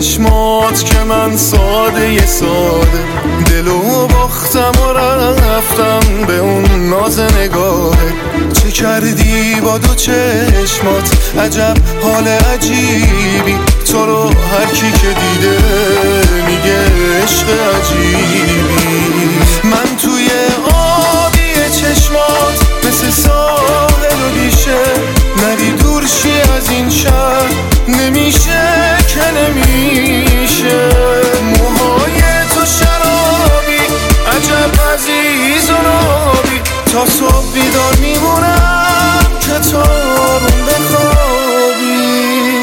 چشمات که من ساده دلو باختم و رفتم به اون ناز نگاهه. چه کردی با دو چشمات عجب حال عجیبی، تو رو هر کی که دیده میگه عشق عجیبی. من توی آبی چشمات مثل ساحل و بیشه، نری دور شی از این شهر نمیشه که نمیشه. موهای تو شرابی عجب عزیز و نابی، تا صبح بیدار میمونم که تو آروم بخوابی.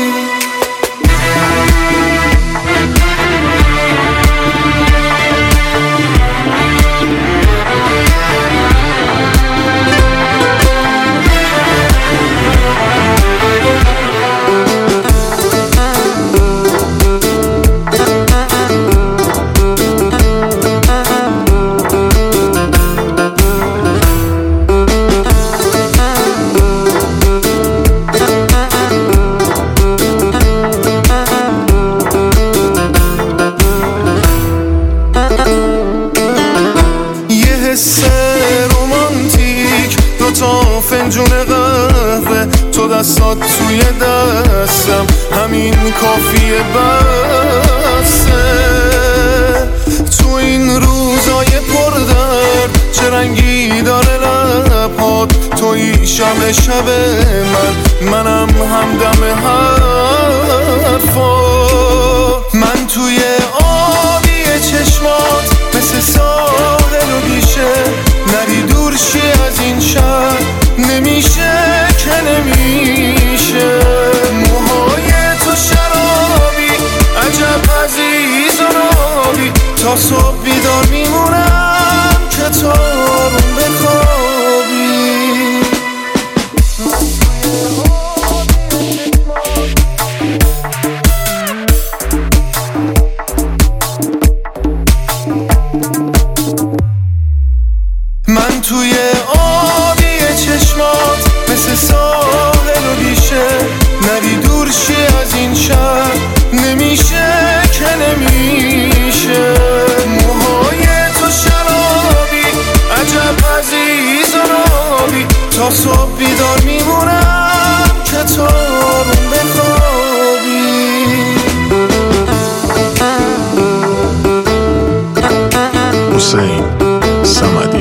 رومانتیک، دوتا فنجون قهوه، تو دستات توی دستم، همین کافیه بسه. تو این روزای پردرد چه رنگی داره لبات، توی شمع شب منم همدم حرفا. من توی آبی چشمات مثل ساحل و بیشه، نری دور شی از این شهر نمیشه که نمیشه. موهای تو شرابی عجب عزیز و نابی، تا صبح بیدار میمونم که تو آروم بخوابی. من توی آبی چشمات مثل ساحل و بیشه، نری دور شی از این شهر نمیشه که نمیشه. موهای تو شرابی عجب عزیز و نابی، تا صبح بیدار میمونم که تو آروم بخوابی. حسین صمدی.